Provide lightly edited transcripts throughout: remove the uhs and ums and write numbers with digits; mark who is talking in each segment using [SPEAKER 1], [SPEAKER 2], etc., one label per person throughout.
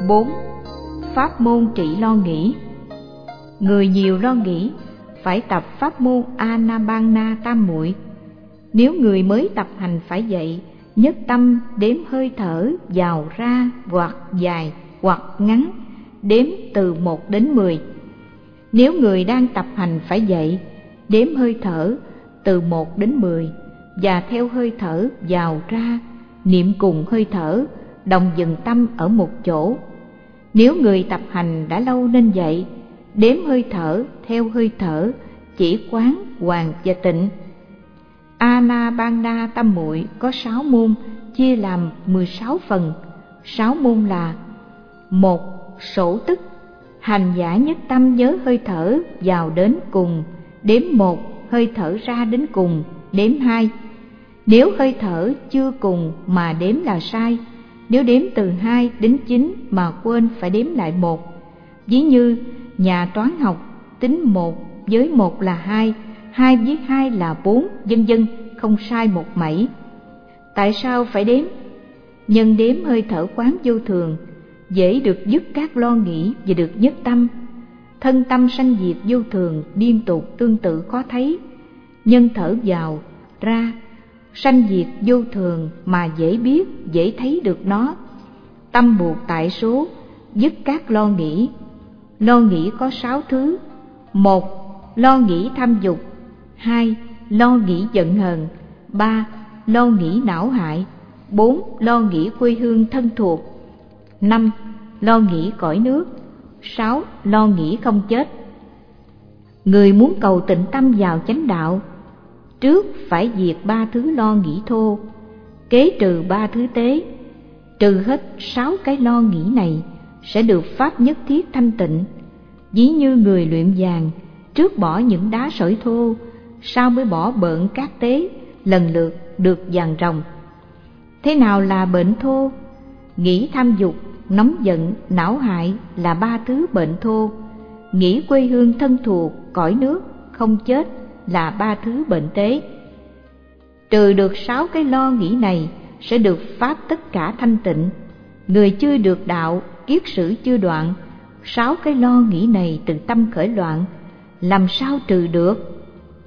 [SPEAKER 1] 4. Pháp môn trị lo nghĩ. Người nhiều lo nghĩ phải tập pháp môn Anapana tam muội. Nếu người mới tập hành phải dậy nhất tâm đếm hơi thở vào ra, hoặc dài hoặc ngắn, đếm từ 1 đến 10. Nếu người đang tập hành phải dậy đếm hơi thở từ 1 đến 10 và theo hơi thở vào ra, niệm cùng hơi thở, đồng dừng tâm ở một chỗ. Nếu người tập hành đã lâu nên dậy đếm hơi thở theo hơi thở, chỉ quán hoàn và tịnh. Anapana tam muội có 6 môn, chia làm 16 phần. 6 môn là: 1. Sổ tức. Hành giả nhất tâm nhớ hơi thở vào đến cùng, đếm 1, hơi thở ra đến cùng, đếm 2. Nếu hơi thở chưa cùng mà đếm là sai. Nếu đếm từ 2 đến 9 mà quên phải đếm lại 1. Ví như nhà toán học tính 1 với 1 là 2, 2 với 2 là 4, vân vân, không sai một mảy. Tại sao phải đếm? Nhân đếm hơi thở quán vô thường, dễ được dứt các lo nghĩ và được nhất tâm. Thân tâm sanh diệt vô thường liên tục tương tự khó thấy. Nhân thở vào, ra, sanh diệt vô thường mà dễ biết, dễ thấy được nó. Tâm buộc tại số, dứt các lo nghĩ. Lo nghĩ có 6 thứ: 1. Lo nghĩ tham dục. 2. Lo nghĩ giận hờn. 3. Lo nghĩ não hại. 4. Lo nghĩ quê hương thân thuộc. 5. Lo nghĩ cõi nước. 6. Lo nghĩ không chết. Người muốn cầu tịnh tâm vào chánh đạo, trước phải diệt 3 thứ lo nghĩ thô, kế trừ 3 thứ tế. Trừ hết 6 cái lo nghĩ này sẽ được pháp nhất thiết thanh tịnh. Ví như người luyện vàng, trước bỏ những đá sỏi thô, sau mới bỏ bợn cát tế, lần lượt được vàng ròng. Thế nào là bệnh thô? Nghĩ tham dục, nóng giận, não hại là 3 thứ bệnh thô. Nghĩ quê hương thân thuộc, cõi nước, không chết là 3 thứ bệnh tế. Trừ được 6 cái lo nghĩ này sẽ được pháp tất cả thanh tịnh. Người chưa được đạo, kiết sử chưa đoạn, 6 cái lo nghĩ này từ tâm khởi loạn, làm sao trừ được?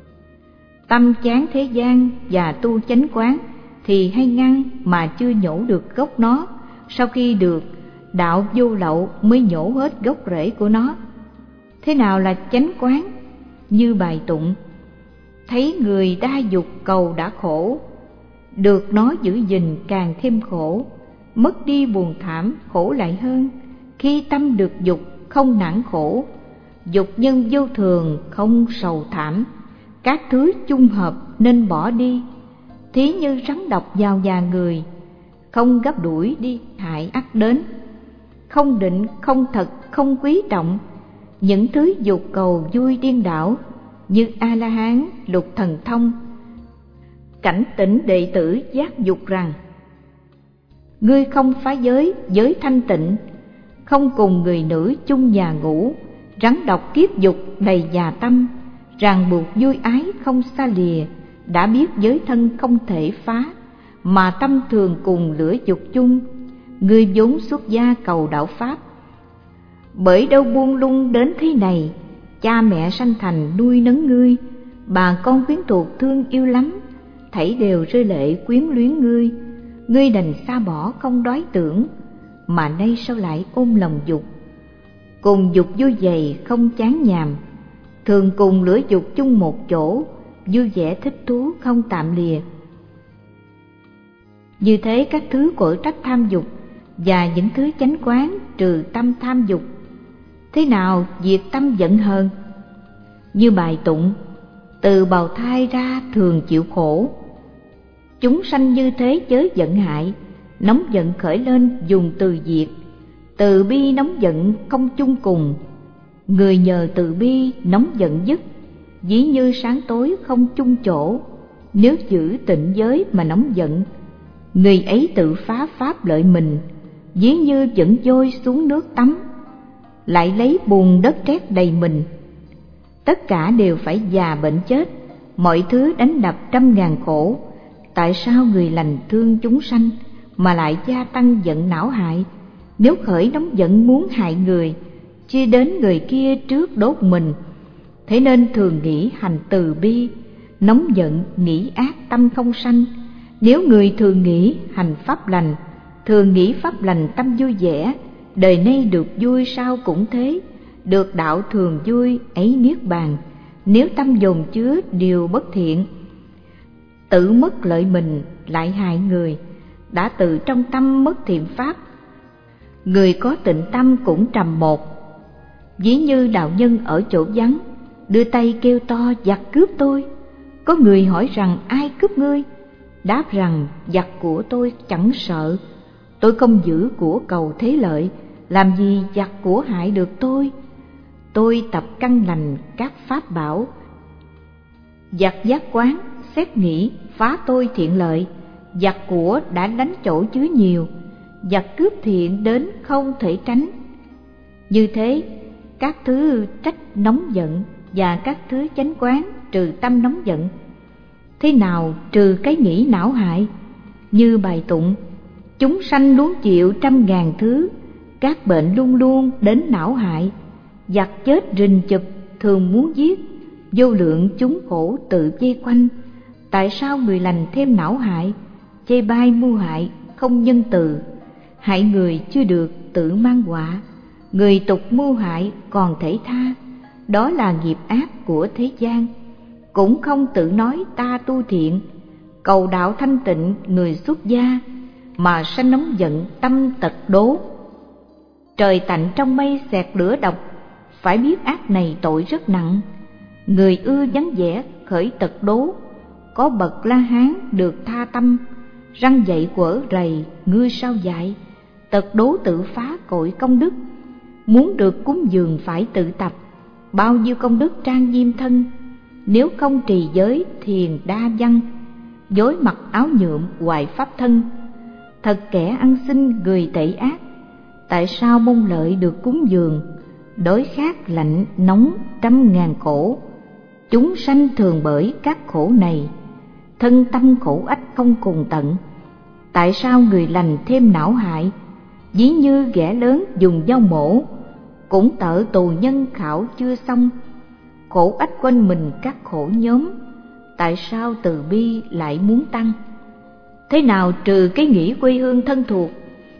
[SPEAKER 1] Tâm chán thế gian và tu chánh quán thì hay ngăn mà chưa nhổ được gốc nó. Sau khi được đạo vô lậu mới nhổ hết gốc rễ của nó. Thế nào là chánh quán? Như bài tụng: thấy người đa dục cầu đã khổ, được nó giữ gìn càng thêm khổ. Mất đi buồn thảm khổ lại hơn, khi tâm được dục không nản khổ. Dục nhân vô thường không sầu thảm, các thứ chung hợp nên bỏ đi. Thí như rắn độc vào già người, không gấp đuổi đi hại ắt đến. Không định, không thật, không quý trọng những thứ dục cầu vui điên đảo, như A-la-hán lục thần thông. Cảnh tỉnh đệ tử giác dục rằng: ngươi không phá giới, giới thanh tịnh, không cùng người nữ chung nhà ngủ. Rắn độc kiết dục đầy nhà tâm, ràng buộc vui ái không xa lìa. Đã biết giới thân không thể phá, mà tâm thường cùng lửa dục chung. Ngươi vốn xuất gia cầu đạo pháp, bởi đâu buông lung đến thế này. Cha mẹ sanh thành nuôi nấng ngươi, bà con quyến thuộc thương yêu lắm, thảy đều rơi lệ quyến luyến ngươi. Ngươi đành xa bỏ không đói tưởng, mà nay sao lại ôm lòng dục. Cùng dục vui vầy không chán nhàm, thường cùng lửa dục chung một chỗ, vui vẻ thích thú không tạm lìa. Như thế các thứ của trách tham dục và những thứ chánh quán trừ tâm tham dục. Thế nào diệt tâm giận hờn? Như bài tụng: từ bào thai ra thường chịu khổ, chúng sanh như thế chớ giận hại. Nóng giận khởi lên dùng từ diệt, từ bi nóng giận không chung cùng. Người nhờ từ bi nóng giận dứt, ví như sáng tối không chung chỗ. Nếu giữ tịnh giới mà nóng giận, người ấy tự phá pháp lợi mình, ví như dẫn vôi xuống nước tắm, lại lấy bùn đất trét đầy mình. Tất cả đều phải già bệnh chết, mọi thứ đánh đập trăm ngàn khổ. Tại sao người lành thương chúng sanh mà lại gia tăng giận não hại? Nếu khởi nóng giận muốn hại người, chia đến người kia trước đốt mình. Thế nên thường nghĩ hành từ bi, nóng giận nghĩ ác tâm không sanh. Nếu người thường nghĩ hành pháp lành, thường nghĩ pháp lành tâm vui vẻ, đời nay được vui sau cũng thế, được đạo thường vui ấy niết bàn. Nếu tâm dồn chứa điều bất thiện, tự mất lợi mình lại hại người, đã tự trong tâm mất thiện pháp. Người có tịnh tâm cũng trầm một. Ví như đạo nhân ở chỗ vắng, đưa tay kêu to giặc cướp tôi. Có người hỏi rằng ai cướp ngươi? Đáp rằng giặc của tôi chẳng sợ, tôi không giữ của cầu thế lợi, làm gì giặc của hại được tôi. Tôi tập căn lành các pháp bảo, giặc giác quán xét nghĩ phá tôi thiện lợi. Giặc của đã đánh chỗ chứa nhiều, giặc cướp thiện đến không thể tránh. Như thế, các thứ trách nóng giận và các thứ chánh quán trừ tâm nóng giận. Thế nào trừ cái nghĩ não hại? Như bài tụng: chúng sanh luôn chịu trăm ngàn thứ, các bệnh luôn luôn đến não hại. Giặc chết rình chụp thường muốn giết, vô lượng chúng khổ tự vây quanh. Tại sao người lành thêm não hại, chê bai mưu hại không nhân từ? Hại người chưa được tự mang họa, người tục mưu hại còn thể tha. Đó là nghiệp ác của thế gian, cũng không tự nói ta tu thiện. Cầu đạo thanh tịnh người xuất gia, mà sanh nóng giận tâm tật đố. Trời tạnh trong mây xẹt lửa độc, phải biết ác này tội rất nặng. Người ưa vắng vẻ khởi tật đố, có bậc La Hán được tha tâm. Răng dậy quở rầy ngươi sao dại, tật đố tự phá cội công đức. Muốn được cúng dường phải tự tập, bao nhiêu công đức trang nghiêm thân. Nếu không trì giới thiền đa văn, dối mặc áo nhuộm hoài pháp thân. Thật kẻ ăn xin người tẩy ác, tại sao mong lợi được cúng dường? Đói khát lạnh nóng trăm ngàn khổ, chúng sanh thường bởi các khổ này. Thân tâm khổ ách không cùng tận, tại sao người lành thêm não hại? Ví như ghẻ lớn dùng dao mổ, cũng tợ tù nhân khảo chưa xong. Khổ ách quanh mình các khổ nhóm, tại sao từ bi lại muốn tăng? Thế nào trừ cái nghĩ quê hương thân thuộc?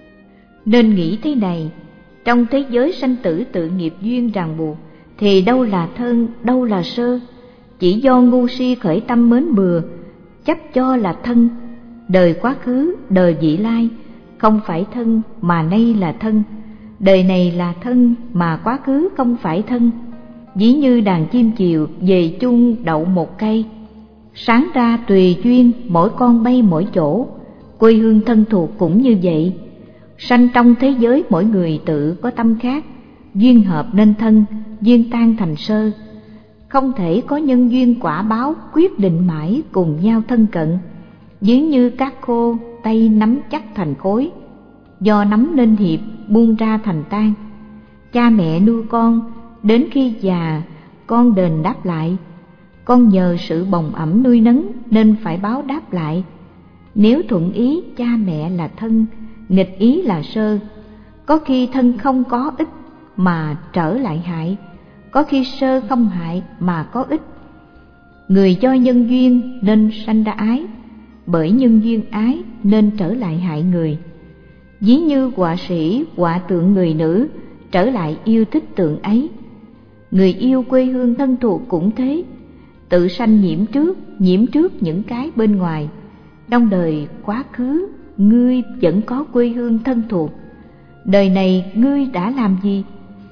[SPEAKER 1] Nên nghĩ thế này: trong thế giới sanh tử tự nghiệp duyên ràng buộc, thì đâu là thân, đâu là sơ. Chỉ do ngu si khởi tâm mến bừa, chấp cho là thân. Đời quá khứ, đời vị lai, không phải thân mà nay là thân. Đời này là thân mà quá khứ không phải thân. Ví như đàn chim chiều về chung đậu một cây, sáng ra tùy duyên mỗi con bay mỗi chỗ. Quê hương thân thuộc cũng như vậy. Sanh trong thế giới mỗi người tự có tâm khác, duyên hợp nên thân, duyên tan thành sơ. Không thể có nhân duyên quả báo quyết định mãi cùng nhau thân cận. Ví như cát khô tay nắm chắc thành khối, do nắm nên hiệp buông ra thành tan. Cha mẹ nuôi con, đến khi già con đền đáp lại. Con nhờ sự bồng ẵm nuôi nấng nên phải báo đáp lại. Nếu thuận ý cha mẹ là thân, nghịch ý là sơ. Có khi thân không có ích mà trở lại hại, có khi sơ không hại mà có ích. Người do nhân duyên nên sanh ra ái, bởi nhân duyên ái nên trở lại hại người. Ví như họa sĩ họa tượng người nữ, trở lại yêu thích tượng ấy. Người yêu quê hương thân thuộc cũng thế, tự sanh nhiễm trước những cái bên ngoài. Trong đời quá khứ, ngươi vẫn có quê hương thân thuộc. Đời này ngươi đã làm gì?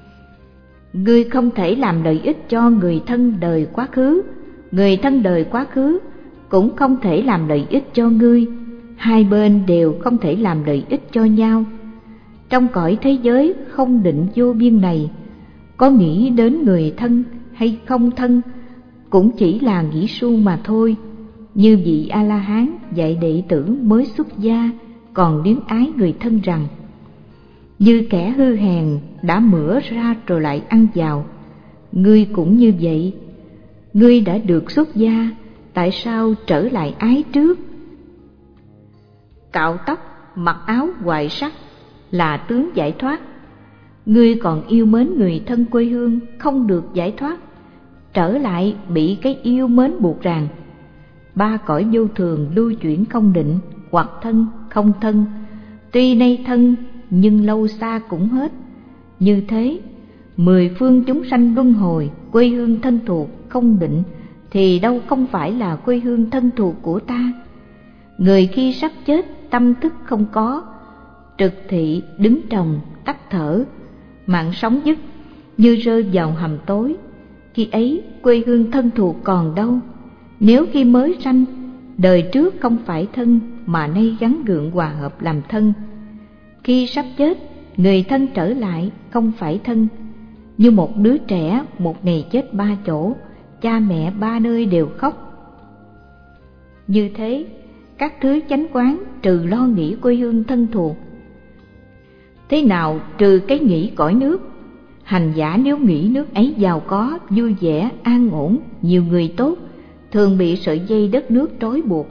[SPEAKER 1] Ngươi không thể làm lợi ích cho người thân đời quá khứ, người thân đời quá khứ cũng không thể làm lợi ích cho ngươi. Hai bên đều không thể làm lợi ích cho nhau. Trong cõi thế giới không định vô biên này, có nghĩ đến người thân hay không thân cũng chỉ là nghĩ suông mà thôi. Như vị A-la-hán dạy đệ tử mới xuất gia còn luyến ái người thân rằng: như kẻ hư hèn đã mửa ra rồi lại ăn vào, ngươi cũng như vậy. Ngươi đã được xuất gia, tại sao trở lại ái trước? Cạo tóc, mặc áo hoài sắc, là tướng giải thoát. Ngươi còn yêu mến người thân quê hương không được giải thoát, trở lại bị cái yêu mến buộc ràng. Ba cõi vô thường lưu chuyển không định, hoặc thân không thân, tuy nay thân nhưng lâu xa cũng hết. Như thế, mười phương chúng sanh luân hồi, quê hương thân thuộc không định thì đâu không phải là quê hương thân thuộc của ta. Người khi sắp chết tâm thức không có, trực thị đứng trồng tắt thở, mạng sống dứt như rơi vào hầm tối. Khi ấy quê hương thân thuộc còn đâu? Nếu khi mới sanh, đời trước không phải thân mà nay gắn gượng hòa hợp làm thân. Khi sắp chết, người thân trở lại không phải thân. Như một đứa trẻ một ngày chết ba chỗ, cha mẹ ba nơi đều khóc. Như thế, các thứ chánh quán trừ lo nghĩ quê hương thân thuộc. Thế nào trừ cái nghĩ cõi nước? Hành giả nếu nghĩ nước ấy giàu có, vui vẻ, an ổn, nhiều người tốt, thường bị sợi dây đất nước trói buộc.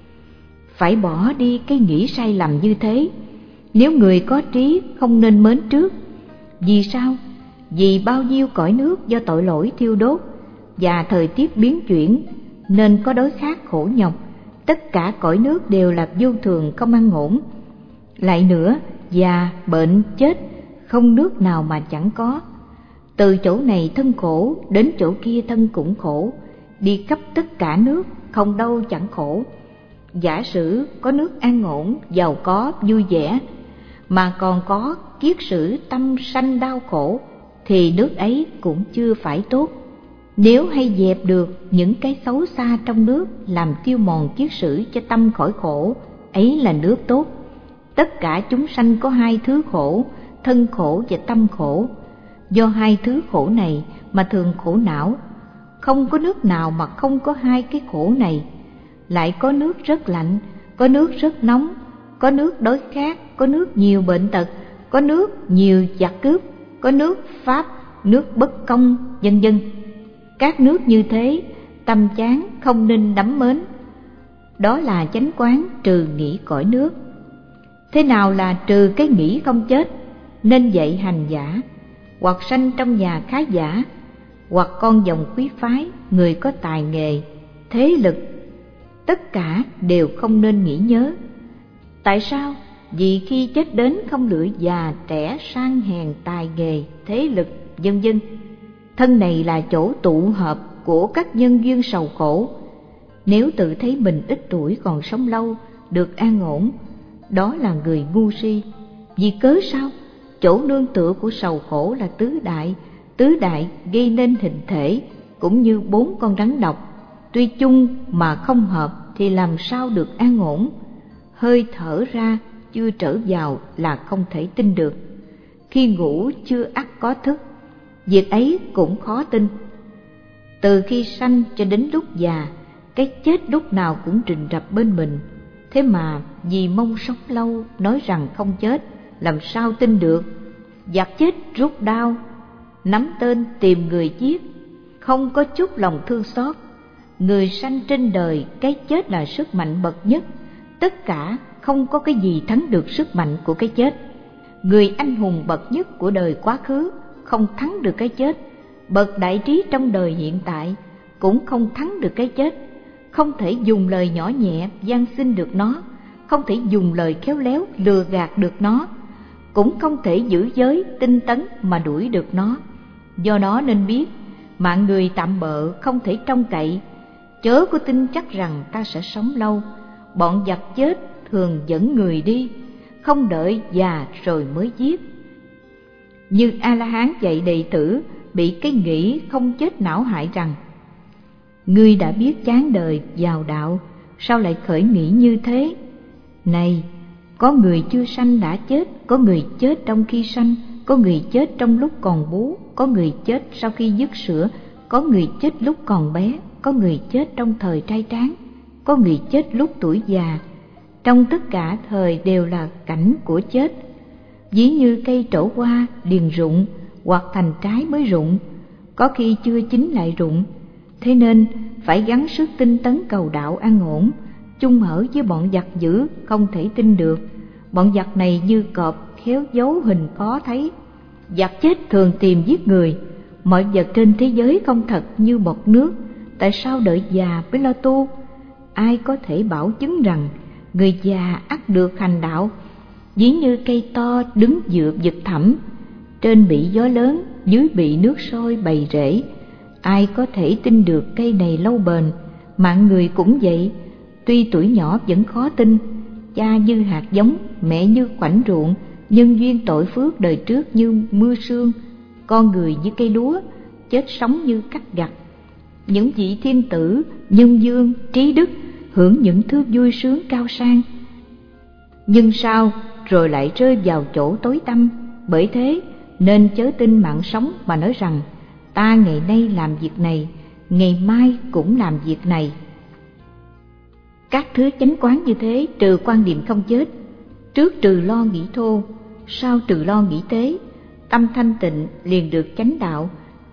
[SPEAKER 1] Phải bỏ đi cái nghĩ sai lầm như thế. Nếu người có trí không nên mến trước. Vì sao? Vì bao nhiêu cõi nước do tội lỗi thiêu đốt và thời tiết biến chuyển nên có đói khát khổ nhọc. Tất cả cõi nước đều là vô thường không an ổn. Lại nữa, già, bệnh, chết, không nước nào mà chẳng có. Từ chỗ này thân khổ, đến chỗ kia thân cũng khổ. Đi khắp tất cả nước, không đâu chẳng khổ. Giả sử có nước an ổn, giàu có, vui vẻ, mà còn có kiết sử tâm sanh đau khổ, thì nước ấy cũng chưa phải tốt. Nếu hay dẹp được những cái xấu xa trong nước làm tiêu mòn kiết sử cho tâm khỏi khổ, ấy là nước tốt. Tất cả chúng sanh có hai thứ khổ, thân khổ và tâm khổ. Do hai thứ khổ này mà thường khổ não. Không có nước nào mà không có hai cái khổ này. Lại có nước rất lạnh, có nước rất nóng, có nước đói khát, có nước nhiều bệnh tật, có nước nhiều giặc cướp, có nước pháp, nước bất công, vân vân. Các nước như thế, tâm chán không nên đắm mến. Đó là chánh quán trừ nghĩ cõi nước. Thế nào là trừ cái nghĩ không chết? Nên dạy hành giả, hoặc sanh trong nhà khá giả, hoặc con dòng quý phái, người có tài nghề, thế lực, tất cả đều không nên nghĩ nhớ. Tại sao? Vì khi chết đến không lựa già, trẻ, sang hèn, tài nghề, thế lực, vân vân. Thân này là chỗ tụ hợp của các nhân duyên sầu khổ. Nếu tự thấy mình ít tuổi còn sống lâu, được an ổn, đó là người ngu si. Vì cớ sao? Chỗ nương tựa của sầu khổ là tứ đại gây nên hình thể, cũng như bốn con rắn độc. Tuy chung mà không hợp thì làm sao được an ổn? Hơi thở ra chưa trở vào là không thể tin được. Khi ngủ chưa ắt có thức, việc ấy cũng khó tin. Từ khi sanh cho đến lúc già, cái chết lúc nào cũng rình rập bên mình. Thế mà vì mong sống lâu nói rằng không chết, làm sao tin được? Giặc chết rút đao, nắm tên tìm người giết, không có chút lòng thương xót. Người sanh trên đời, cái chết là sức mạnh bậc nhất. Tất cả không có cái gì thắng được sức mạnh của cái chết. Người anh hùng bậc nhất của đời quá khứ không thắng được cái chết. Bậc đại trí trong đời hiện tại cũng không thắng được cái chết. Không thể dùng lời nhỏ nhẹ van xin được nó, không thể dùng lời khéo léo lừa gạt được nó, cũng không thể giữ giới tinh tấn mà đuổi được nó. Do đó nên biết, mạng người tạm bợ không thể trông cậy. Chớ có tin chắc rằng ta sẽ sống lâu. Bọn giặc chết thường dẫn người đi, không đợi già rồi mới giết. Như A-la-hán dạy đệ tử bị cái nghĩ không chết não hại rằng: ngươi đã biết chán đời vào đạo, sao lại khởi nghĩ như thế? Này, có người chưa sanh đã chết, có người chết trong khi sanh, có người chết trong lúc còn bú, có người chết sau khi dứt sữa, có người chết lúc còn bé, có người chết trong thời trai tráng, có người chết lúc tuổi già. Trong tất cả thời đều là cảnh của chết. Ví như cây trổ hoa điền rụng, hoặc thành trái mới rụng, có khi chưa chín lại rụng. Thế nên phải gắng sức tinh tấn cầu đạo an ổn. Chung ở với bọn giặc dữ không thể tin được. Bọn giặc này như cọp khéo giấu hình khó thấy. Giặc chết thường tìm giết người. Mọi vật trên thế giới không thật như bọt nước, tại sao đợi già mới lo tu? Ai có thể bảo chứng rằng người già ắt được hành đạo? Ví như cây to đứng dựa vực thẳm, trên bị gió lớn, dưới bị nước sôi bầy rễ. Ai có thể tin được cây này lâu bền? Mạng người cũng vậy, tuy tuổi nhỏ vẫn khó tin. Cha như hạt giống, mẹ như khoảnh ruộng, nhân duyên tội phước đời trước như mưa sương. Con người như cây lúa, chết sống như cắt gặt. Những vị thiên tử, nhân dương, trí đức hưởng những thứ vui sướng cao sang, nhưng sao rồi lại rơi vào chỗ tối tăm. Bởi thế nên chớ tin mạng sống mà nói rằng ta ngày nay làm việc này, ngày mai cũng làm việc này. Các thứ chánh quán như thế trừ quan niệm không chết. Trước trừ lo nghĩ thô, sau trừ lo nghĩ tế. Tâm thanh tịnh liền được chánh đạo,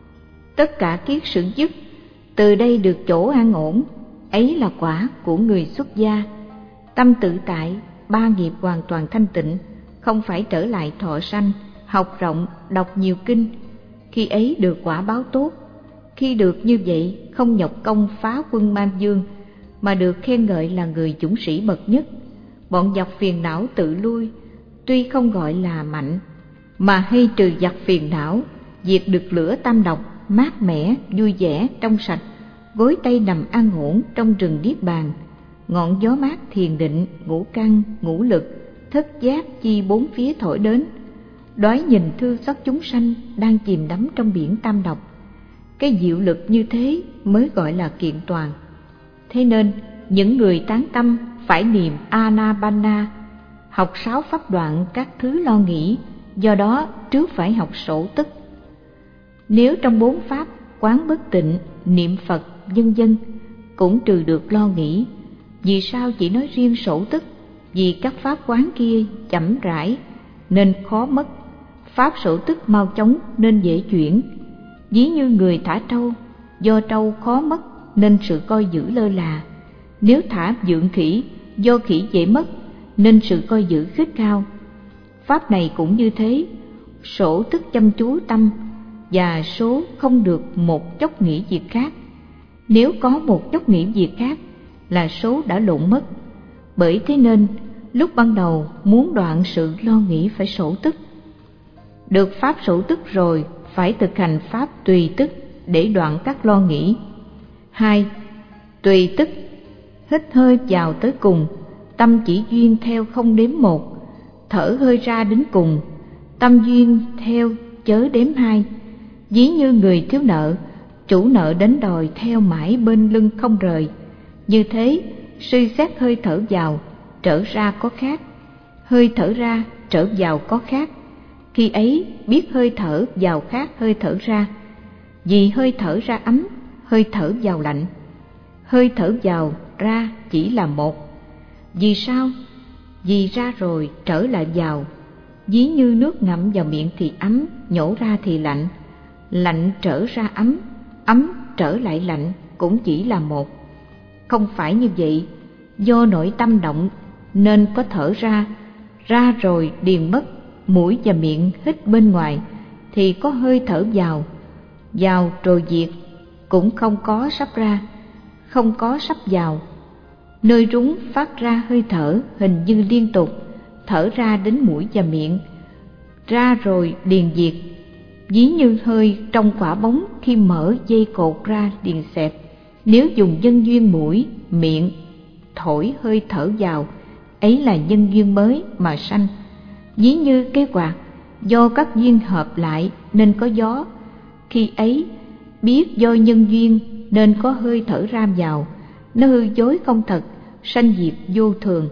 [SPEAKER 1] tất cả kiết sử dứt, từ đây được chỗ an ổn. Ấy là quả của người xuất gia. Tâm tự tại, ba nghiệp hoàn toàn thanh tịnh, không phải trở lại thọ sanh, học rộng, đọc nhiều kinh. Khi ấy được quả báo tốt. Khi được như vậy, không nhọc công phá quân Man Dương, mà được khen ngợi là người dũng sĩ bậc nhất. Bọn giặc phiền não tự lui, tuy không gọi là mạnh, mà hay trừ giặc phiền não, diệt được lửa tam độc, mát mẻ, vui vẻ, trong sạch, gối tay nằm an ổn trong rừng niết bàn. Ngọn gió mát thiền định, ngũ căn, ngũ lực, thất giác chi bốn phía thổi đến. Đói nhìn thương xót chúng sanh đang chìm đắm trong biển tam độc. Cái diệu lực như thế mới gọi là kiện toàn. Thế nên những người tán tâm phải niệm Anapana, học 6 pháp đoạn các thứ lo nghĩ. Do đó trước phải học sổ tức. Nếu trong 4 pháp quán bất tịnh, niệm Phật, vân vân cũng trừ được lo nghĩ, vì sao chỉ nói riêng sổ tức? Vì các pháp quán kia chậm rãi nên khó mất, pháp sổ tức mau chóng nên dễ chuyển. Ví như người thả trâu, do trâu khó mất nên sự coi giữ lơ là. Nếu thả dưỡng khỉ, do khỉ dễ mất nên sự coi giữ khích cao. Pháp này cũng như thế, sổ tức chăm chú tâm, và số không được một chốc nghĩ việc khác. Nếu có một chốc nghĩ việc khác là số đã lộn mất. Bởi thế nên lúc ban đầu muốn đoạn sự lo nghĩ phải sổ tức. Được pháp sổ tức rồi phải thực hành pháp tùy tức để đoạn các lo nghĩ. 2. Tùy tức. Hít hơi vào tới cùng, tâm chỉ duyên theo không đếm 1. Thở hơi ra đến cùng, tâm duyên theo chớ đếm 2. Ví như người thiếu nợ, chủ nợ đến đòi theo mãi bên lưng không rời. Như thế suy xét hơi thở vào trở ra có khác, hơi thở ra trở vào có khác. Khi ấy biết hơi thở vào khác hơi thở ra, vì hơi thở ra ấm, hơi thở vào lạnh. Hơi thở vào ra chỉ là một. Vì sao? Vì ra rồi trở lại vào. Ví như nước ngậm vào miệng thì ấm, nhổ ra thì lạnh. Lạnh trở ra ấm, ấm trở lại lạnh cũng chỉ là một. Không phải như vậy, do nội tâm động nên có thở ra, ra rồi điền mất, mũi và miệng hít bên ngoài thì có hơi thở vào rồi diệt, cũng không có sắp ra, không có sắp vào. Nơi rúng phát ra hơi thở hình như liên tục, thở ra đến mũi và miệng, ra rồi điền diệt. Ví như hơi trong quả bóng khi mở dây cột ra điền xẹp. Nếu dùng nhân duyên mũi, miệng thổi hơi thở vào, ấy là nhân duyên mới mà sanh. Ví như cái quạt, do các duyên hợp lại nên có gió. Khi ấy biết do nhân duyên nên có hơi thở ra vào, nó hư dối không thật, sanh diệt vô thường.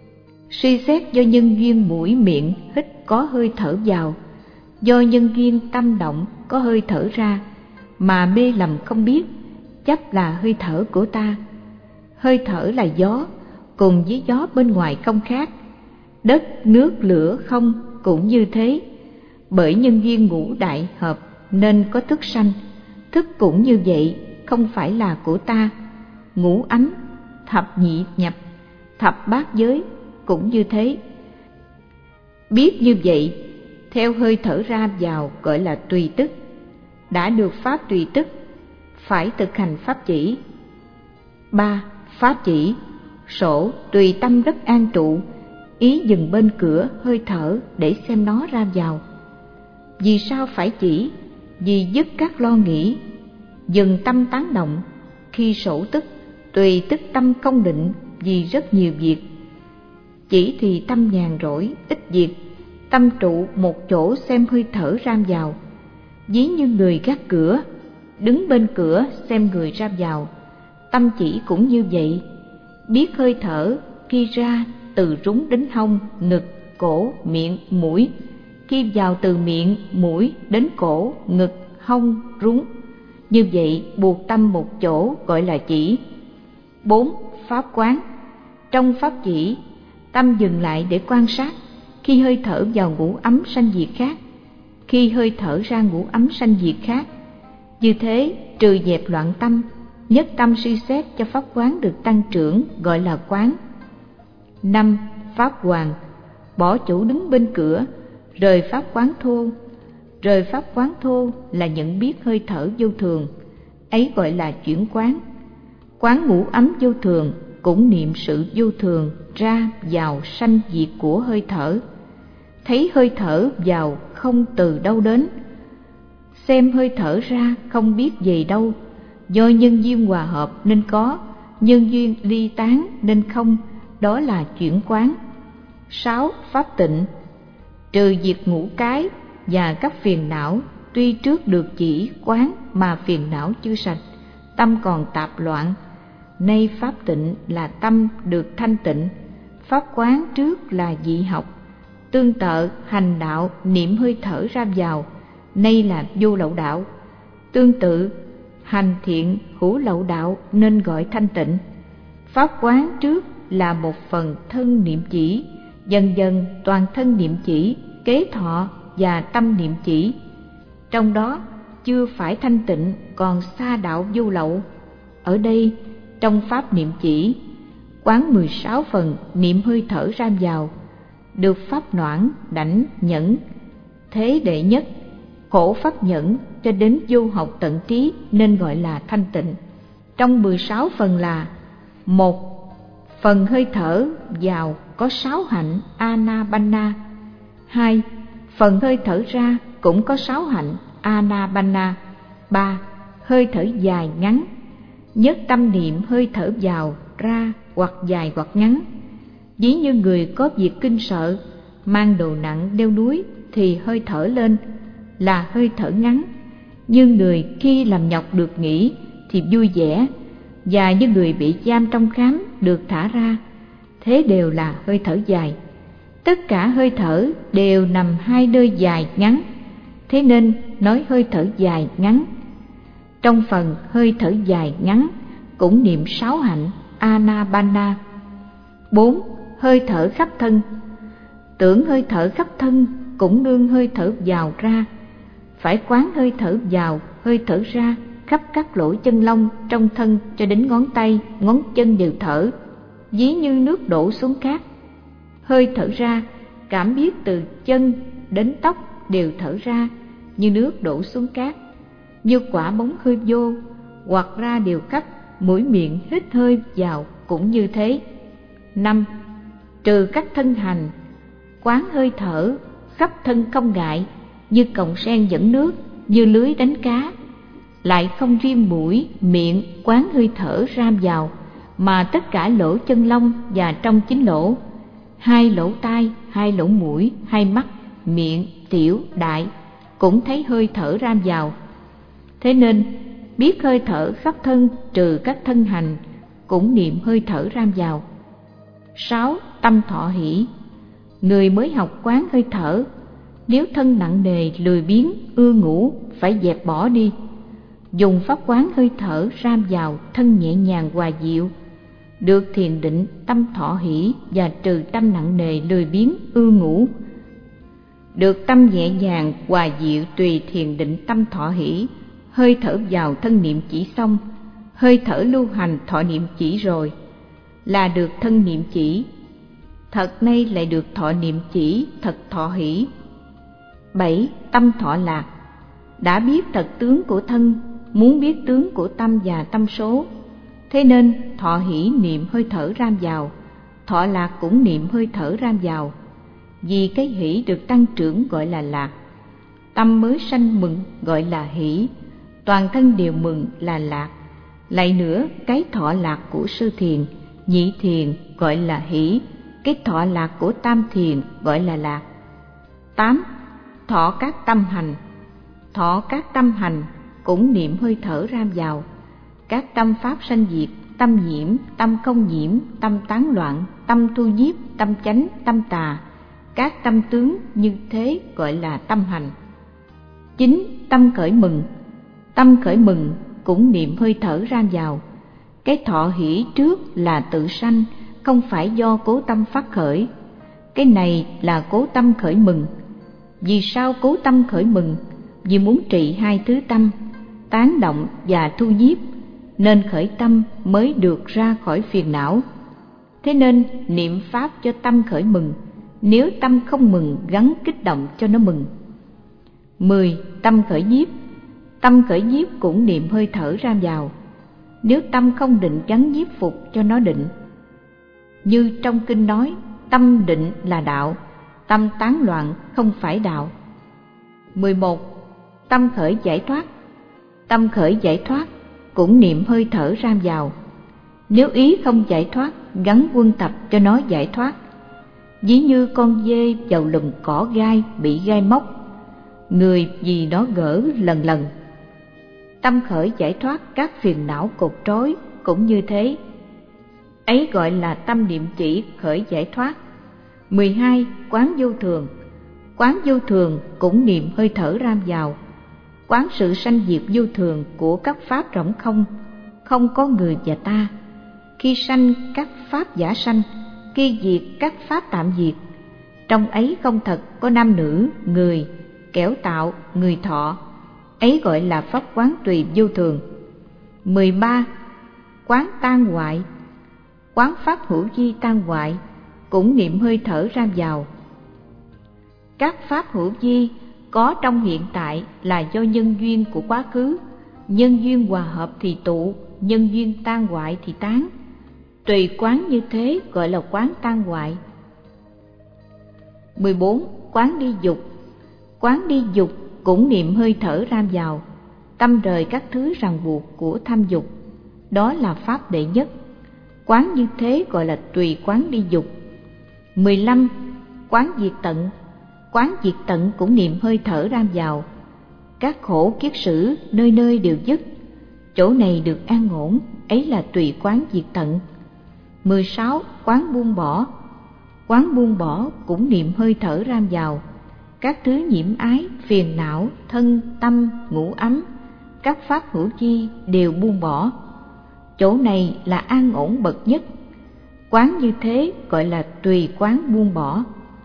[SPEAKER 1] Suy xét do nhân duyên mũi miệng hít có hơi thở vào, do nhân duyên tâm động có hơi thở ra, mà mê lầm không biết, chấp là hơi thở của ta. Hơi thở là gió, cùng với gió bên ngoài không khác. Đất, nước, lửa, không cũng như thế. Bởi nhân duyên ngũ đại hợp nên có thức sanh. Thức cũng như vậy, không phải là của ta. Ngũ ánh, thập nhị nhập, thập bát giới cũng như thế. Biết như vậy, theo hơi thở ra vào gọi là tùy tức. Đã được pháp tùy tức, phải thực hành pháp chỉ. 3. Pháp chỉ. Sổ tùy tâm rất an trụ, ý dừng bên cửa hơi thở để xem nó ra vào. Vì sao phải chỉ? Vì dứt các lo nghĩ, dừng tâm tán động. Khi sổ tức, tùy tức tâm không định vì rất nhiều việc. Chỉ thì tâm nhàn rỗi, ít việc, tâm trụ một chỗ xem hơi thở ra vào. Ví như người gác cửa, đứng bên cửa xem người ra vào. Tâm chỉ cũng như vậy, biết hơi thở khi ra từ rúng đến hông, ngực, cổ, miệng, mũi, khi vào từ miệng, mũi đến cổ, ngực, hông, rúng. Như vậy buộc tâm một chỗ gọi là chỉ. 4. Pháp quán. Trong pháp chỉ, tâm dừng lại để quan sát. Khi hơi thở vào ngũ ấm sanh diệt khác, khi hơi thở ra ngũ ấm sanh diệt khác. Như thế trừ dẹp loạn tâm, nhất tâm suy xét cho pháp quán được tăng trưởng gọi là quán. 5. Pháp hoàn. Bỏ chủ đứng bên cửa, rời pháp quán thô. Rời pháp quán thô là nhận biết hơi thở vô thường, ấy gọi là chuyển quán. Quán ngũ ấm vô thường cũng niệm sự vô thường ra vào sanh diệt của hơi thở. Thấy hơi thở vào không từ đâu đến, xem hơi thở ra không biết về đâu. Do nhân duyên hòa hợp nên có, nhân duyên ly tán nên không, đó là chuyển quán. 6. Pháp tịnh. Trừ diệt ngũ cái và các phiền não, tuy trước được chỉ quán mà phiền não chưa sạch, tâm còn tạp loạn. Nay pháp tịnh là tâm được thanh tịnh. Pháp quán trước là dị học. Tương tự hành đạo niệm hơi thở ra vào, nay là vô lậu đạo. Tương tự hành thiện hữu lậu đạo nên gọi thanh tịnh. Pháp quán trước là một phần thân niệm chỉ, dần dần toàn thân niệm chỉ, kế thọ và tâm niệm chỉ. Trong đó chưa phải thanh tịnh, còn xa đạo vô lậu. Ở đây trong pháp niệm chỉ, quán 16 phần niệm hơi thở ra vào, được pháp noãn, đảnh, nhẫn. Thế đệ nhất, khổ pháp nhẫn cho đến vô học tận trí nên gọi là thanh tịnh. Trong 16 phần là: 1. Phần hơi thở vào có 6 hạnh Anapanna. 2. Phần hơi thở ra cũng có 6 hạnh Anapanna. 3. Hơi thở dài ngắn, nhất tâm niệm hơi thở vào ra hoặc dài hoặc ngắn. Ví như người có việc kinh sợ, mang đồ nặng leo núi thì hơi thở lên là hơi thở ngắn, như người khi làm nhọc được nghỉ thì vui vẻ, và như người bị giam trong khám được thả ra, thế đều là hơi thở dài. Tất cả hơi thở đều nằm hai nơi dài ngắn, thế nên nói hơi thở dài ngắn. Trong phần hơi thở dài ngắn cũng niệm 6 hạnh Anapanna. 4. Hơi thở khắp thân. Tưởng hơi thở khắp thân cũng nương hơi thở vào ra, phải quán hơi thở vào, hơi thở ra khắp các lỗ chân lông trong thân cho đến ngón tay, ngón chân đều thở, ví như nước đổ xuống cát. Hơi thở ra, cảm biết từ chân đến tóc đều thở ra như nước đổ xuống cát, như quả bóng hơi vô, hoặc ra đều khắp, mũi miệng hít hơi vào cũng như thế. 5. Trừ các thân hành, quán hơi thở khắp thân không ngại, như cọng sen dẫn nước, như lưới đánh cá. Lại không riêng mũi, miệng quán hơi thở ra vào, mà tất cả lỗ chân lông và trong chính lỗ, 2 lỗ tai, 2 lỗ mũi, 2 mắt, miệng, tiểu, đại cũng thấy hơi thở ra vào. Thế nên biết hơi thở khắp thân trừ các thân hành, cũng niệm hơi thở ra vào. 6. Tâm thọ hỷ. Người mới học quán hơi thở, nếu thân nặng nề, lười biếng, ưa ngủ, phải dẹp bỏ đi. Dùng pháp quán hơi thở ra vào, thân nhẹ nhàng hòa dịu, được thiền định tâm thọ hỷ và trừ tâm nặng nề, lười biếng, ưa ngủ. Được tâm nhẹ nhàng hòa dịu tùy thiền định tâm thọ hỷ, hơi thở vào thân niệm chỉ xong, hơi thở lưu hành thọ niệm chỉ rồi, là được thân niệm chỉ. thật nay lại được thọ niệm chỉ, thật thọ hỷ. 7. Tâm thọ lạc. Đã biết thật tướng của thân, muốn biết tướng của tâm và tâm số, thế nên thọ hỷ niệm hơi thở ra vào, thọ lạc cũng niệm hơi thở ra vào. Vì cái hỷ được tăng trưởng gọi là lạc, tâm mới sanh mừng gọi là hỷ, toàn thân đều mừng là lạc. Lại nữa, cái thọ lạc của sư thiền, nhị thiền gọi là hỷ, cái thọ lạc của tam thiền gọi là lạc. 8. Thọ các tâm hành. Thọ các tâm hành cũng niệm hơi thở ra vào. Các tâm pháp sanh diệt, tâm nhiễm, tâm không nhiễm, tâm tán loạn, tâm thu nhiếp, tâm chánh, tâm tà, các tâm tướng như thế gọi là tâm hành. 9. Tâm khởi mừng. Tâm khởi mừng cũng niệm hơi thở ra vào. Cái thọ hỷ trước là tự sanh, không phải do cố tâm phát khởi. Cái này là cố tâm khởi mừng. Vì sao cố tâm khởi mừng? Vì muốn trị hai thứ tâm, tán động và thu nhiếp, nên khởi tâm mới được ra khỏi phiền não. Thế nên niệm pháp cho tâm khởi mừng, nếu tâm không mừng gắn kích động cho nó mừng. 10. Tâm khởi nhiếp. Tâm khởi nhiếp cũng niệm hơi thở ra vào. Nếu tâm không định gắn nhiếp phục cho nó định. Như trong kinh nói, tâm định là đạo, tâm tán loạn không phải đạo. 11. Tâm khởi giải thoát. Tâm khởi giải thoát cũng niệm hơi thở ra vào. Nếu ý không giải thoát, gắn quân tập cho nó giải thoát. Ví như con dê vào lùm cỏ gai bị gai móc, người vì nó gỡ lần lần. Tâm khởi giải thoát các phiền não cột trói cũng như thế. Ấy gọi là tâm niệm chỉ khởi giải thoát. 12. Quán vô thường. Quán vô thường cũng niệm hơi thở ra vào. Quán sự sanh diệt vô thường của các pháp rỗng không, không có người và ta. Khi sanh các pháp giả sanh, khi diệt các pháp tạm diệt. Trong ấy không thật có nam nữ, người, kẻo tạo, người thọ. Ấy gọi là pháp quán tùy vô thường. 13. Quán tan hoại. Quán pháp hữu vi tan hoại cũng niệm hơi thở ra vào. Các pháp hữu vi có trong hiện tại là do nhân duyên của quá khứ, nhân duyên hòa hợp thì tụ, nhân duyên tan hoại thì tán. Tùy quán như thế gọi là quán tan hoại. 14. Quán đi dục. Quán đi dục cũng niệm hơi thở ra vào, tâm rời các thứ ràng buộc của tham dục, đó là pháp đệ nhất. Quán như thế gọi là tùy quán đi dục. 15. Quán diệt tận. Quán diệt tận cũng niệm hơi thở ra vào. Các khổ kiết sử nơi nơi đều dứt, chỗ này được an ổn, ấy là tùy quán diệt tận. 16. Quán buông bỏ. Quán buông bỏ cũng niệm hơi thở ra vào. Các thứ nhiễm ái, phiền não, thân, tâm, ngũ ấm, các pháp hữu vi đều buông bỏ. Chỗ này là an ổn bậc nhất. Quán như thế gọi là tùy quán buông bỏ.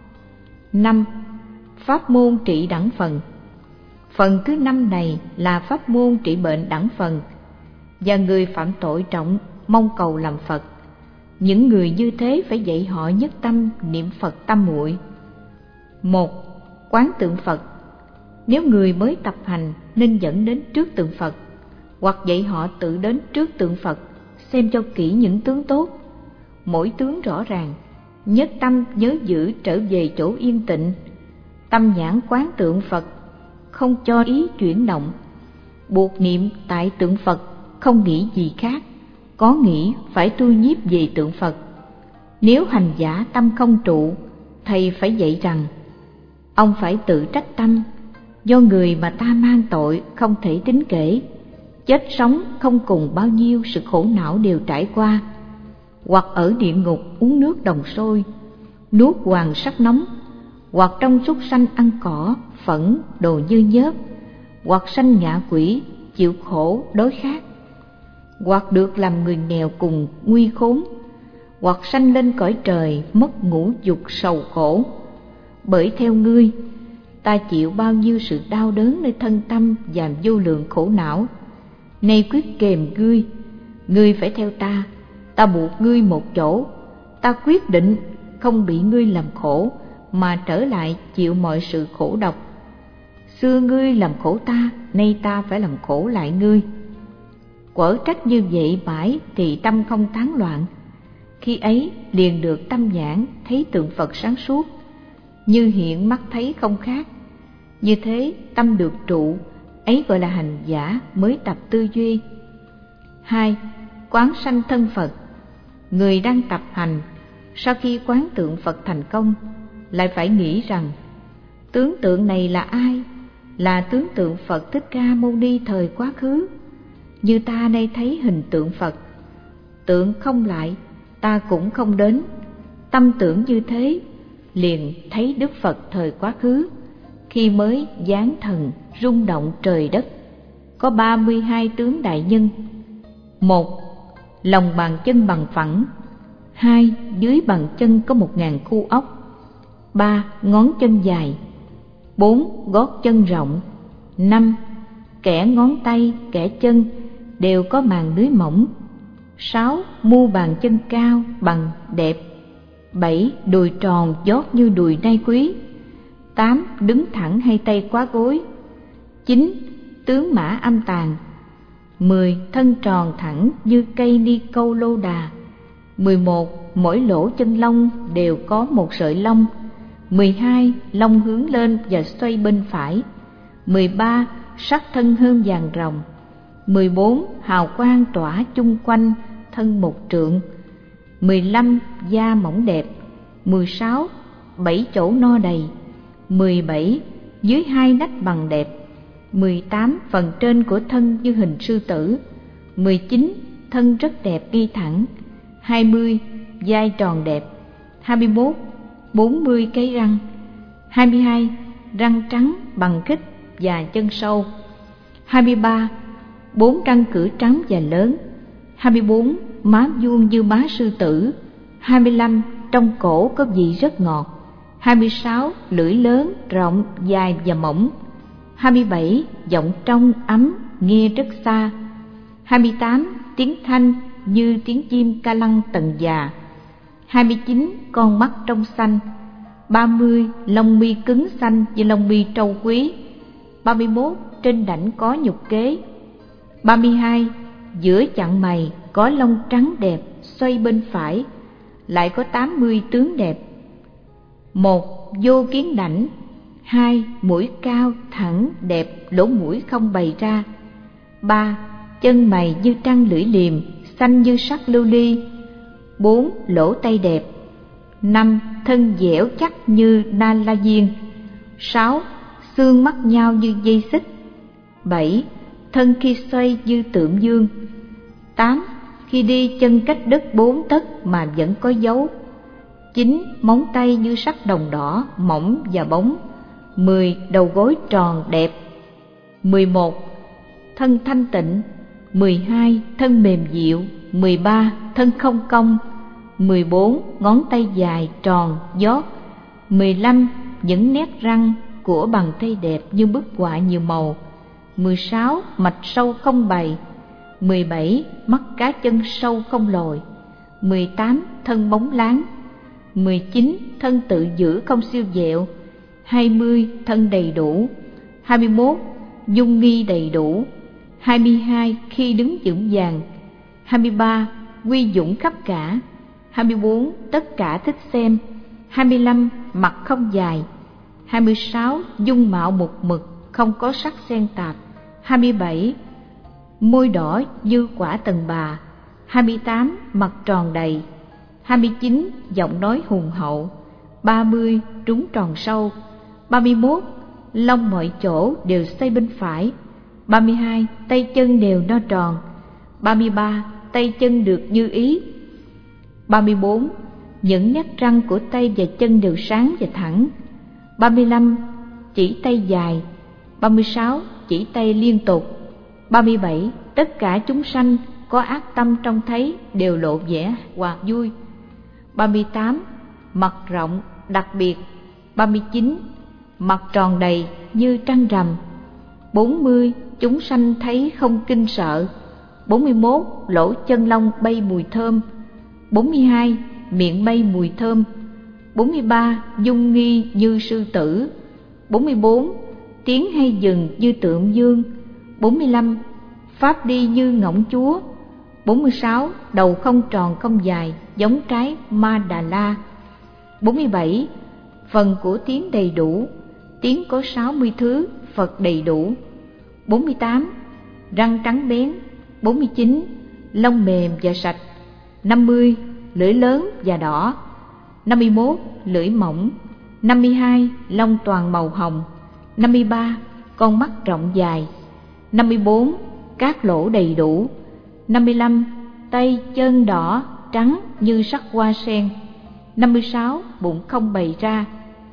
[SPEAKER 1] 5. Pháp môn trị đẳng phần. Phần thứ 5 này là pháp môn trị bệnh đẳng phần, và người phạm tội trọng mong cầu làm Phật. Những người như thế phải dạy họ nhất tâm niệm Phật tam muội. 1. Quán tượng Phật. Nếu người mới tập hành nên dẫn đến trước tượng Phật, hoặc dạy họ tự đến trước tượng Phật, xem cho kỹ những tướng tốt, mỗi tướng rõ ràng, nhất tâm nhớ giữ trở về chỗ yên tịnh, tâm nhãn quán tượng Phật, không cho ý chuyển động, buộc niệm tại tượng Phật, không nghĩ gì khác, có nghĩ phải tu nhiếp về tượng Phật. Nếu hành giả tâm không trụ, thầy phải dạy rằng ông phải tự trách tâm, do người mà ta mang tội không thể tính kể, chết sống không cùng bao nhiêu sự khổ não đều trải qua, hoặc ở địa ngục uống nước đồng sôi, nuốt hoàng sắt nóng, hoặc trong súc sanh ăn cỏ, phẫn, đồ dơ nhớp, hoặc sanh ngạ quỷ, chịu khổ đói khát, hoặc được làm người nghèo cùng nguy khốn, hoặc sanh lên cõi trời mất ngũ dục sầu khổ. Bởi theo ngươi, ta chịu bao nhiêu sự đau đớn nơi thân tâm và vô lượng khổ não. Nay quyết kềm ngươi phải theo ta buộc ngươi một chỗ, ta quyết định không bị ngươi làm khổ, mà trở lại chịu mọi sự khổ độc. Xưa ngươi làm khổ ta, nay ta phải làm khổ lại ngươi. Quở trách như vậy mãi thì tâm không tán loạn. Khi ấy liền được tâm nhãn, thấy tượng Phật sáng suốt, như hiện mắt thấy không khác. Như thế tâm được trụ, ấy gọi là hành giả mới tập tư duy. 2. Quán sanh thân Phật. Người đang tập hành, sau khi quán tượng Phật thành công, lại phải nghĩ rằng tướng tượng này là ai? Là tướng tượng Phật Thích Ca Mâu Ni thời quá khứ. Như ta nay thấy hình tượng Phật, tượng không lại, ta cũng không đến. Tâm tưởng như thế, liền thấy Đức Phật thời quá khứ, khi mới giáng thần rung động trời đất. Có 32 tướng đại nhân. 1. Lòng bàn chân bằng phẳng. 2. Dưới bàn chân có 1000 khu ốc. 3. Ngón chân dài. 4. Gót chân rộng. 5. Kẻ ngón tay, kẻ chân đều có màng lưới mỏng. 6. Mu bàn chân cao, bằng, đẹp. 7. Đùi tròn dót như đùi nai quý. 8. Đứng thẳng hai tay quá gối. 9. Tướng mã âm tàn. 10. Thân tròn thẳng như cây ni câu lô đà. 11. Mỗi lỗ chân lông đều có một sợi lông. 12. Lông hướng lên và xoay bên phải. 13. Sắc thân hơn vàng rồng. 14. Hào quang tỏa chung quanh thân một trượng. 15. Da mỏng đẹp. 16. 7 chỗ no đầy. 17. Dưới 2 nách bằng đẹp. 18. Phần trên của thân như hình sư tử. 19. Thân rất đẹp đi thẳng. 20. Vai tròn đẹp. 21. 40 cái răng. 22. Răng trắng bằng khít và chân sâu. 23. 4 răng cửa trắng và lớn. 24. Má vuông như má sư tử. 25. Trong cổ có vị rất ngọt. 26. Lưỡi lớn, rộng, dài và mỏng. 27. Giọng trong, ấm, nghe rất xa. 28. Tiếng thanh như tiếng chim ca lăng tận già. 29. Con mắt trong xanh. 30. Lông mi cứng xanh như lông mi trâu quý. 31. Trên đảnh có nhục kế. 32. Giữa chặn mày có lông trắng đẹp xoay bên phải. Lại có 80 tướng đẹp. 1. Vô kiến đảnh. 2. Mũi cao, thẳng, đẹp, lỗ mũi không bày ra. 3. Chân mày như trăng lưỡi liềm, xanh như sắt lưu ly. 4. Lỗ tay đẹp. 5. Thân dẻo chắc như na la diên. 6. Xương mắc nhau như dây xích. 7. Thân khi xoay như tượng dương. 8. Khi đi chân cách đất 4 tấc mà vẫn có dấu. 9. Móng tay như sắt đồng đỏ, mỏng và bóng. 10. Đầu gối tròn đẹp. 11. Thân thanh tịnh. 12. Thân mềm dịu. 13. Thân không cong. 14. Ngón tay dài, tròn, dót. 15. Những nét răng của bàn tay đẹp như bức họa nhiều màu. 16. Mạch sâu không bày. 17. Mắt cá chân sâu không lồi. 18. Thân bóng láng. 19. Thân tự giữ không siêu vẹo. 20. Thân đầy đủ. 21. Dung nghi đầy đủ. 22. Khi đứng vững vàng. 23. Quy dũng khắp cả. 24. Tất cả thích xem. 25. Mặt không dài. 26. Dung mạo một mực, không có sắc xen tạp. 27. Môi đỏ như quả tần bà. 28. Mặt tròn đầy. 29. Giọng nói hùng hậu. 30. Trúng tròn sâu. 31. Lông mọi chỗ đều xoay bên phải. 32. Tay chân đều no tròn. 33. Tay chân được như ý. 34. Những nét răng của tay và chân đều sáng và thẳng. 35. Chỉ tay dài. 36. Chỉ tay liên tục. 37. Tất cả chúng sanh có ác tâm trong thấy đều lộ vẻ hoặc vui. 38. Mặt rộng đặc biệt. 39. Mặt tròn đầy như trăng rằm. 40. Chúng sanh thấy không kinh sợ. 41. Lỗ chân lông bay mùi thơm. 42. Miệng bay mùi thơm. 43. Dung nghi như sư tử. 44. Tiến hay dừng như tượng dương. 45. Pháp đi như ngỗng chúa. 46. Đầu không tròn không dài, giống trái Ma Đà La. 47. Phần của tiếng đầy đủ. Tiếng có 60 thứ, Phật đầy đủ. 48. Răng trắng bén. 49. Lông mềm và sạch. 50. Lưỡi lớn và đỏ. 51. Lưỡi mỏng. 52. Lông toàn màu hồng. 53. Con mắt rộng dài. 54. Các lỗ đầy đủ. 55. Tay chân đỏ trắng như sắc hoa sen. 56. Bụng không bày ra.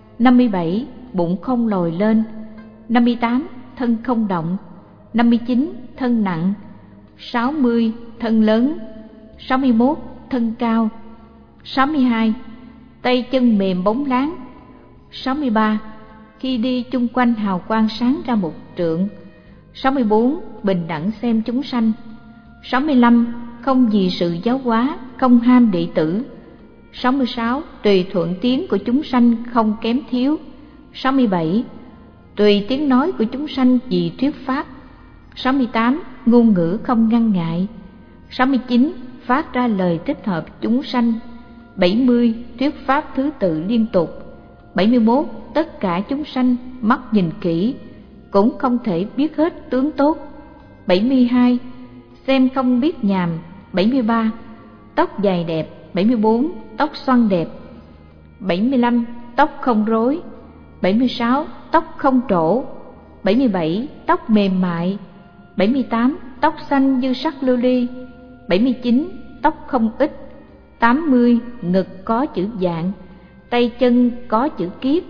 [SPEAKER 1] 57. Bụng không lồi lên. 58. Thân không động. 59. Thân nặng. 60. Thân lớn. 61. Thân cao. 62. Tay chân mềm bóng láng. 63. Khi đi chung quanh hào quang sáng ra một trượng. 64. Bình đẳng xem chúng sanh. 65. Không vì sự giáo hóa, không ham đệ tử. 66. Tùy thuận tiếng của chúng sanh, không kém thiếu. 67. Tùy tiếng nói của chúng sanh vì thuyết pháp. 68. Ngôn ngữ không ngăn ngại. 69. Phát ra lời thích hợp chúng sanh. 70. Thuyết pháp thứ tự liên tục. 71. Tất cả chúng sanh mắt nhìn kỹ, cũng không thể biết hết tướng tốt. 72. Xem không biết nhàm. 73. Tóc dài đẹp. 74. Tóc xoăn đẹp. 75. Tóc không rối. 76. Tóc không trổ. 77. Tóc mềm mại. 78. Tóc xanh như sắc lưu ly. 79. Tóc không ít. 80. Ngực có chữ Vạn, tay chân có chữ Kiết.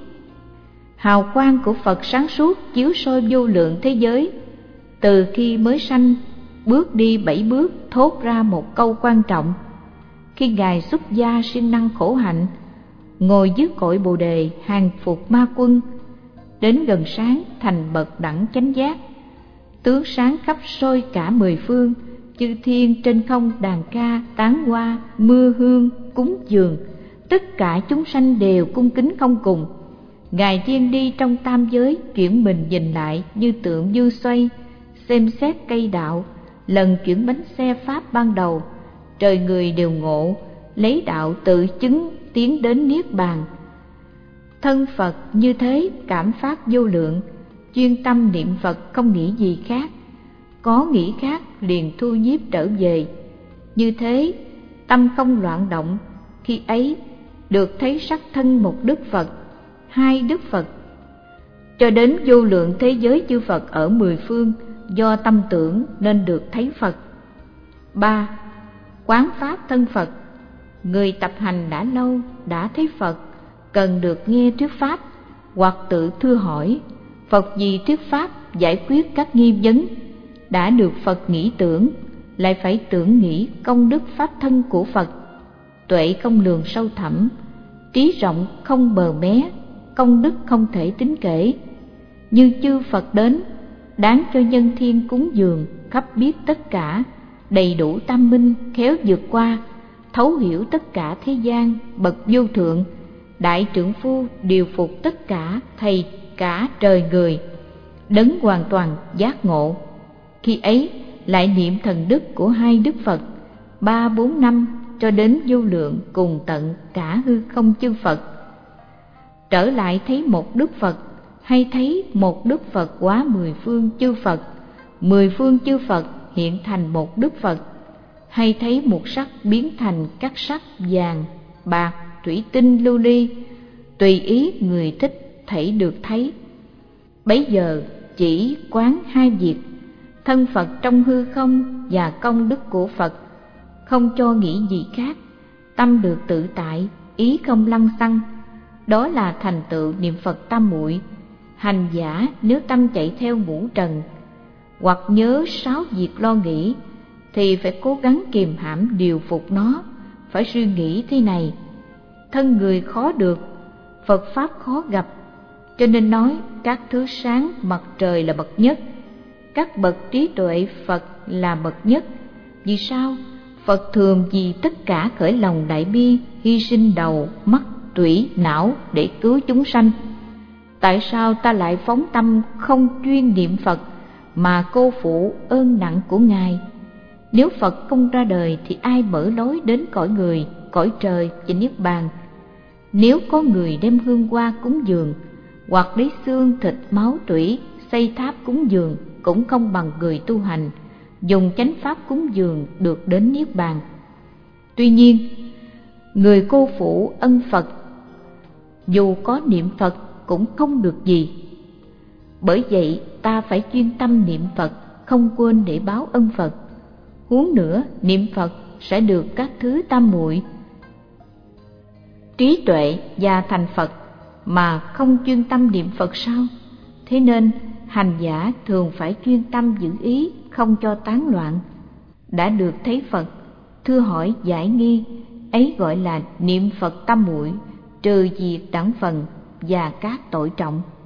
[SPEAKER 1] Hào quang của Phật sáng suốt chiếu soi vô lượng thế giới. Từ khi mới sanh, bước đi 7 bước thốt ra một câu quan trọng. Khi Ngài xuất gia siêng năng khổ hạnh, ngồi dưới cội Bồ Đề hàng phục ma quân, đến gần sáng thành bậc đẳng chánh giác. Tướng sáng khắp soi cả 10 phương, chư thiên trên không đàn ca tán hoa, mưa hương cúng dường, tất cả chúng sanh đều cung kính không cùng. Ngài riêng đi trong tam giới, chuyển mình nhìn lại như tượng dư xoay, xem xét cây đạo, lần chuyển bánh xe pháp ban đầu. Trời người đều ngộ, lấy đạo tự chứng tiến đến niết bàn. Thân Phật như thế cảm phát vô lượng, chuyên tâm niệm Phật không nghĩ gì khác, có nghĩ khác liền thu nhiếp trở về. Như thế tâm không loạn động, khi ấy được thấy sắc thân một Đức Phật, hai Đức Phật, cho đến vô lượng thế giới chư Phật ở 10 phương, do tâm tưởng nên được thấy Phật. 3. Quán pháp thân Phật. Người tập hành đã lâu, đã thấy Phật, cần được nghe thuyết pháp, hoặc tự thưa hỏi Phật vì thuyết pháp giải quyết các nghi vấn. Đã được Phật nghĩ tưởng, lại phải tưởng nghĩ công đức pháp thân của Phật. Tuệ không lường sâu thẳm, trí rộng không bờ mé, công đức không thể tính kể. Như chư Phật đến, đáng cho nhân thiên cúng dường, khắp biết tất cả, đầy đủ tam minh, khéo vượt qua, thấu hiểu tất cả thế gian, bậc vô thượng, đại trượng phu điều phục tất cả, thầy cả trời người, đấng hoàn toàn giác ngộ. Khi ấy lại niệm thần đức của hai Đức Phật, 3, 4, 5 cho đến vô lượng cùng tận cả hư không chư Phật. Trở lại thấy một Đức Phật, hay thấy một Đức Phật hóa 10 phương chư Phật, 10 phương chư Phật hiện thành một Đức Phật, hay thấy một sắc biến thành các sắc vàng, bạc, thủy tinh, lưu ly, tùy ý người thích thảy được thấy. Bấy giờ chỉ quán hai việc: thân Phật trong hư không và công đức của Phật, không cho nghĩ gì khác, tâm được tự tại, ý không lăng xăng. Đó là thành tựu niệm Phật tam muội. Hành giả nếu tâm chạy theo ngũ trần, hoặc nhớ 6 việc lo nghĩ, thì phải cố gắng kiềm hãm điều phục nó, phải suy nghĩ thế này: thân người khó được, Phật pháp khó gặp, cho nên nói các thứ sáng mặt trời là bậc nhất, các bậc trí tuệ Phật là bậc nhất. Vì sao? Phật thường vì tất cả khởi lòng đại bi, hy sinh đầu, mắt, tủy, não để cứu chúng sanh. Tại sao ta lại phóng tâm không chuyên niệm Phật mà cô phụ ơn nặng của Ngài? Nếu Phật không ra đời thì ai mở lối đến cõi người, cõi trời và niết bàn? Nếu có người đem hương hoa cúng dường, hoặc lấy xương thịt máu tủy xây tháp cúng dường, cũng không bằng người tu hành dùng chánh pháp cúng dường được đến niết bàn. Tuy nhiên, người cô phụ ân Phật dù có niệm Phật cũng không được gì. Bởi vậy ta phải chuyên tâm niệm Phật, không quên để báo ân Phật. Huống nữa, niệm Phật sẽ được các thứ tam muội, trí tuệ và thành Phật, mà không chuyên tâm niệm Phật sao? Thế nên hành giả thường phải chuyên tâm giữ ý, không cho tán loạn. Đã được thấy Phật, thưa hỏi giải nghi, ấy gọi là niệm Phật tam muội, trừ diệt đẳng phần và các tội trọng.